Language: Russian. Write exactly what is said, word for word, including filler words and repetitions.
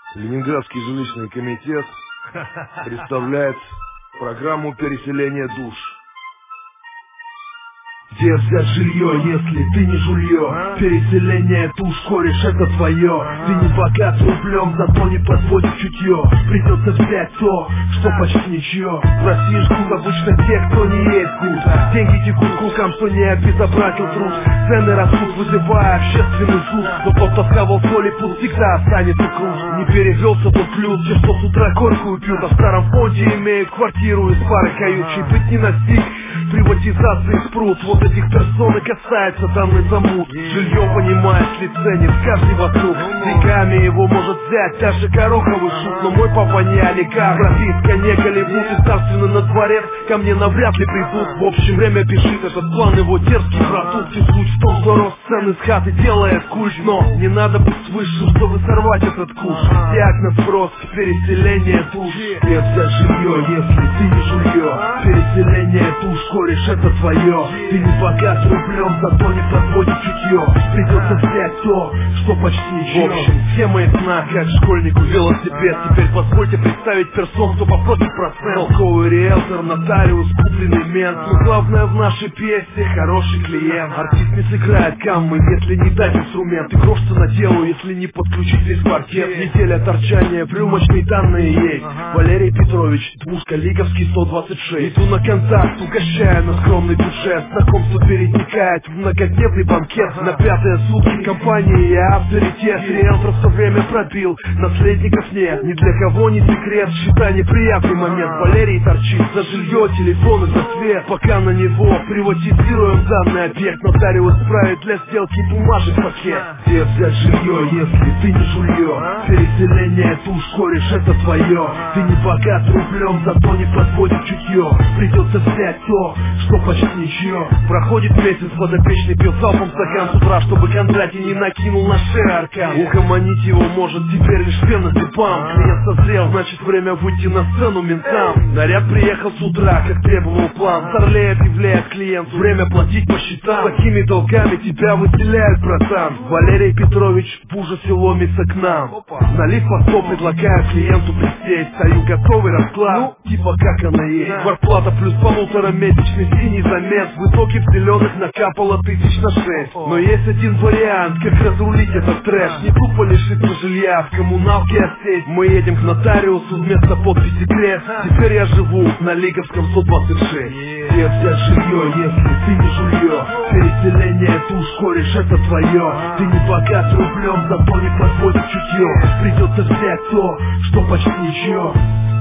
Ленинградский жилищный комитет представляет программу переселения душ. Где взять жилье, если ты не жулье? Переселение душ, кореш, это твое. Ты не богат рублем, зато не подводит чутье. Придется взять то, что почти ничье. В России ждут обычно те, кто не есть гуд. Деньги текут к рукам, что не обезобразил труд. Цены растут, вызывая общественный суд. Но тот, кто схавал соли, пусть всегда останется круг. Не перевелся тот плюс, те, что с утра горькую пьют. А в старом фонде имеют квартиру из пары кают. Чей быть не настиг, приватизации спрут. Вот этих персон и касается данный замут. Жилье понимает, ли ценит каждый вокруг. Веками его может взять даже гороховый шут. Но мой папа не олигарх, прописка не Голливуд. И царственно на дворец ко мне навряд ли придут. В общем, время бежит, этот план его дерзкий продукт. И суть в том, что рост цен из хаты делает культ. Но не надо быть свыше, чтобы сорвать этот куш. Диагноз просто переселение душ. Где взять жилье, если ты не жулье? Переселение душ, кореш, это твое. Ты не богат рублем, зато не подводит чутье. Придется взять то, что почти ничего. В общем, схема ясна, как школьнику велосипед. Теперь позвольте представить персон, кто попросит процент. Толковый риэлтор, нотариус, купленный мент. Но главное в нашей пьесе хороший клиент. Артист не сыграет гаммы, если не дать инструмент. И грош на делу, если не подключить весь паркет. Неделя торчания, в рюмочные данные есть. Валерий Петрович, двушка, Лиговский сто двадцать шесть. Иду на контакт, угощая на скромный бюджет. Знакомство перетекает в многодневный банкет. На пятые сутки компании я авторитет. Риэлтор все время пробил, наследников нет. Ни для кого не секрет, считай неприятный момент. Валерий торчит за жилье, телефон и за свет. Пока на него приватизируем данный объект. Нотариус правит для сделки бумажек пакет. Где взять жилье, если ты не жулье? Переселение душ, кореш, это твое. Ты не богат рублем, зато не подводит чутье. Придется взять то, что почти ничье. Проходит месяц, подопечный пил залпом стакан с утра, чтобы Кондратий не накинул на шею аркан. Угомонить его может теперь лишь пена Степан. Клиент созрел, значит время выйти на сцену ментам. Наряд приехал с утра, как требовал план. Старлей объявляет клиенту время платить по счетам. Такими долгами тебя выселяют, братан. Валерий Петрович в ужасе ломится к нам. Налив по сто, предлагаю клиенту присесть. Стою готовый расклад, ну, типа как она есть. Квартплата плюс полуторамесячный синий замес. В итоге в зеленых накапало тысяч на шесть. Но есть один вариант, как разрулить этот трэш. Не тупо лишиться жилья, в коммуналке осесть. Мы едем к нотариусу вместо подписи крест. Теперь я живу на Лиговском сто двадцать шесть. Где взять жилье, если ты не жулье? Переселение душ, кореш, это твое. Ты не богат рублем, зато не подводит чутье. Придется взять то, что почти ничье.